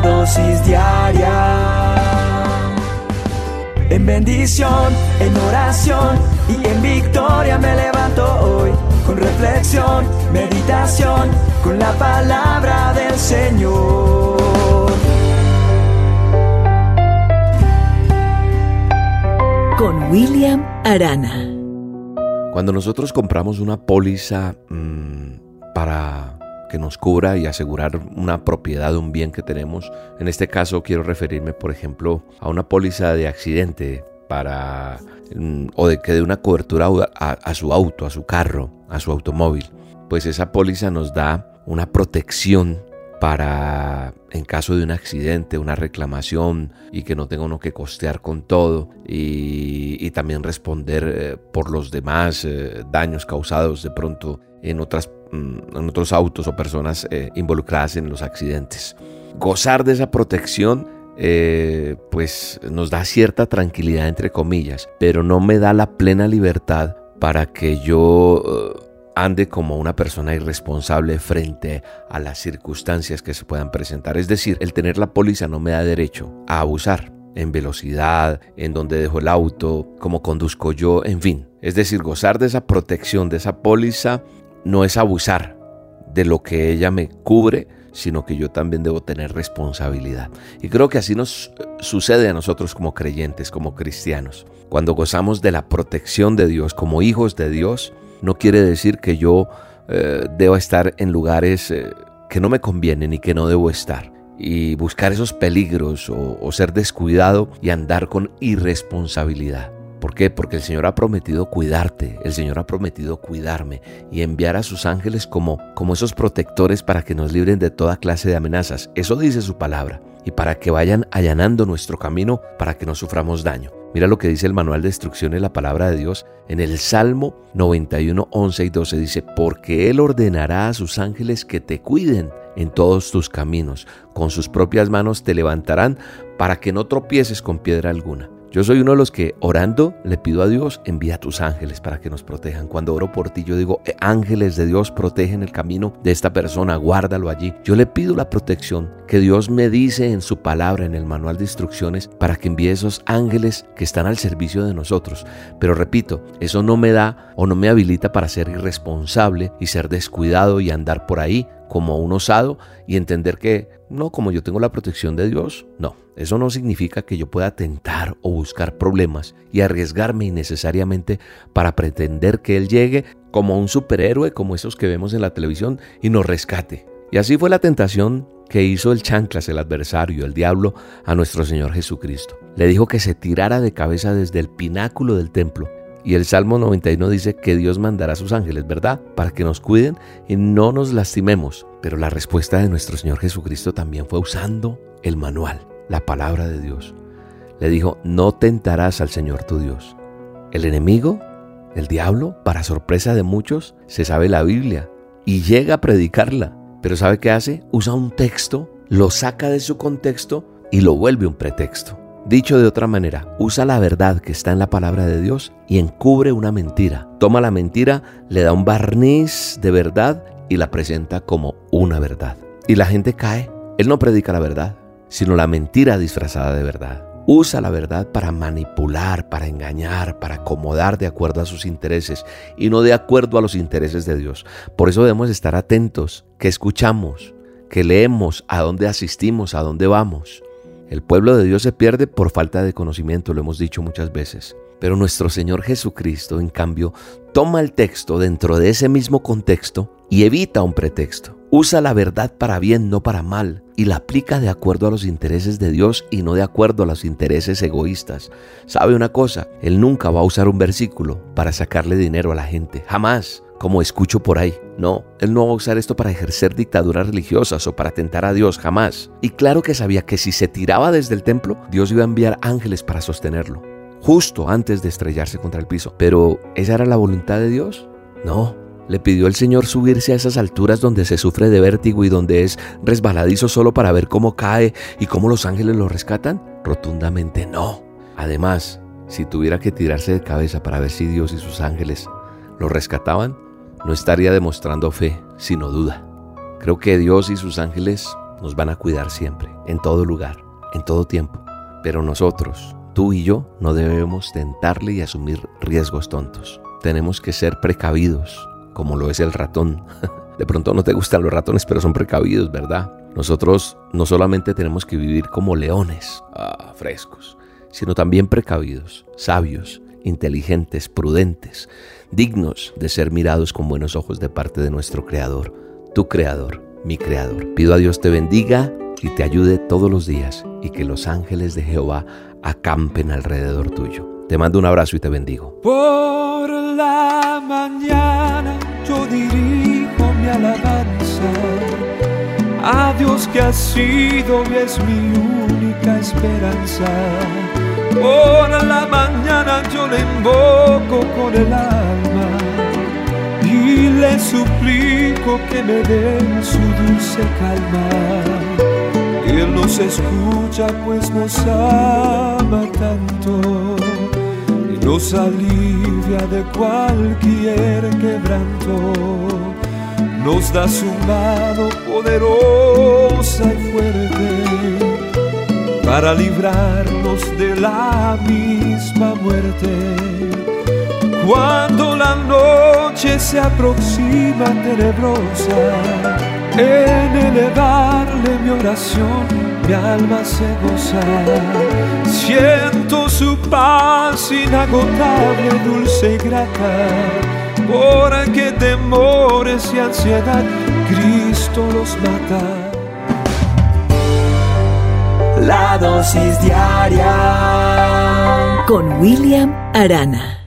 dosis diaria. En bendición, en oración y en victoria me levanto hoy. Con reflexión, meditación, con la palabra del Señor. Con William Arana. Cuando nosotros compramos una póliza para que nos cubra y asegurar una propiedad de un bien que tenemos, en este caso quiero referirme, por ejemplo, a una póliza de accidente o de que dé una cobertura a su auto, a su carro, a su automóvil. Pues esa póliza nos da una protección para, en caso de un accidente, una reclamación, y que no tenga uno que costear con todo y también responder por los demás daños causados de pronto en otros autos o personas involucradas en los accidentes. Gozar de esa protección pues nos da cierta tranquilidad, entre comillas, pero no me da la plena libertad para que yo ande como una persona irresponsable frente a las circunstancias que se puedan presentar. Es decir, el tener la póliza no me da derecho a abusar en velocidad, en donde dejo el auto, cómo conduzco yo, en fin. Es decir, gozar de esa protección, de esa póliza, no es abusar de lo que ella me cubre, sino que yo también debo tener responsabilidad. Y creo que así nos sucede a nosotros como creyentes, como cristianos. Cuando gozamos de la protección de Dios, como hijos de Dios, no quiere decir que yo debo estar en lugares que no me convienen y que no debo estar. Y buscar esos peligros o ser descuidado y andar con irresponsabilidad. ¿Por qué? Porque el Señor ha prometido cuidarte, el Señor ha prometido cuidarme y enviar a sus ángeles como esos protectores para que nos libren de toda clase de amenazas. Eso dice su palabra. Y para que vayan allanando nuestro camino para que no suframos daño. Mira lo que dice el manual de instrucciones, la palabra de Dios. En el Salmo 91, 11 y 12 dice: porque Él ordenará a sus ángeles que te cuiden en todos tus caminos. Con sus propias manos te levantarán para que no tropieces con piedra alguna. Yo soy uno de los que orando le pido a Dios: envía a tus ángeles para que nos protejan. Cuando oro por ti yo digo: ángeles de Dios, protegen el camino de esta persona, guárdalo allí. Yo le pido la protección que Dios me dice en su palabra, en el manual de instrucciones, para que envíe esos ángeles que están al servicio de nosotros. Pero repito, eso no me da o no me habilita para ser irresponsable y ser descuidado y andar por ahí como un osado y entender que no, como yo tengo la protección de Dios, no. Eso no significa que yo pueda tentar o buscar problemas y arriesgarme innecesariamente para pretender que Él llegue como un superhéroe, como esos que vemos en la televisión, y nos rescate. Y así fue la tentación que hizo el chanclas, el adversario, el diablo, a nuestro Señor Jesucristo. Le dijo que se tirara de cabeza desde el pináculo del templo. Y el Salmo 91 dice que Dios mandará a sus ángeles, ¿verdad?, para que nos cuiden y no nos lastimemos. Pero la respuesta de nuestro Señor Jesucristo también fue usando el manual, la palabra de Dios. Le dijo: no tentarás al Señor tu Dios. El enemigo, el diablo, para sorpresa de muchos, se sabe la Biblia y llega a predicarla. Pero ¿sabe qué hace? Usa un texto, lo saca de su contexto y lo vuelve un pretexto. Dicho de otra manera, usa la verdad que está en la palabra de Dios y encubre una mentira. Toma la mentira, le da un barniz de verdad y la presenta como una verdad. Y la gente cae. Él no predica la verdad, sino la mentira disfrazada de verdad. Usa la verdad para manipular, para engañar, para acomodar de acuerdo a sus intereses y no de acuerdo a los intereses de Dios. Por eso debemos estar atentos, que escuchamos, que leemos, a dónde asistimos, a dónde vamos. El pueblo de Dios se pierde por falta de conocimiento, lo hemos dicho muchas veces. Pero nuestro Señor Jesucristo, en cambio, toma el texto dentro de ese mismo contexto y evita un pretexto. Usa la verdad para bien, no para mal, y la aplica de acuerdo a los intereses de Dios y no de acuerdo a los intereses egoístas. ¿Sabe una cosa? Él nunca va a usar un versículo para sacarle dinero a la gente, jamás, como escucho por ahí. No, Él no va a usar esto para ejercer dictaduras religiosas o para tentar a Dios, jamás. Y claro que sabía que si se tiraba desde el templo, Dios iba a enviar ángeles para sostenerlo, justo antes de estrellarse contra el piso. Pero ¿esa era la voluntad de Dios? No. ¿Le pidió el Señor subirse a esas alturas donde se sufre de vértigo y donde es resbaladizo solo para ver cómo cae y cómo los ángeles lo rescatan? Rotundamente no. Además, si tuviera que tirarse de cabeza para ver si Dios y sus ángeles lo rescataban, no estaría demostrando fe, sino duda. Creo que Dios y sus ángeles nos van a cuidar siempre, en todo lugar, en todo tiempo. Pero nosotros, tú y yo, no debemos tentarle y asumir riesgos tontos. Tenemos que ser precavidos, como lo es el ratón. De pronto no te gustan los ratones, pero son precavidos, ¿verdad? Nosotros no solamente tenemos que vivir como leones, frescos, sino también precavidos, sabios, inteligentes, prudentes, dignos de ser mirados con buenos ojos de parte de nuestro Creador, tu Creador, mi Creador. Pido a Dios te bendiga y te ayude todos los días y que los ángeles de Jehová acampen alrededor tuyo. Te mando un abrazo y te bendigo. Por la mañana yo dirijo mi alabanza a Dios que ha sido y es mi única esperanza. Por la mañana yo le invoco con el alma y le suplico que me dé su dulce calma. Y Él nos escucha pues nos ama tanto y nos alivia de cualquier quebranto. Nos da su mano poderosa y fuerte para librarnos de la misma muerte. Cuando la noche se aproxima tenebrosa, en elevarle mi oración mi alma se goza. Siento su paz inagotable, dulce y grata, porque temores y ansiedad Cristo los mata. La dosis diaria con William Arana.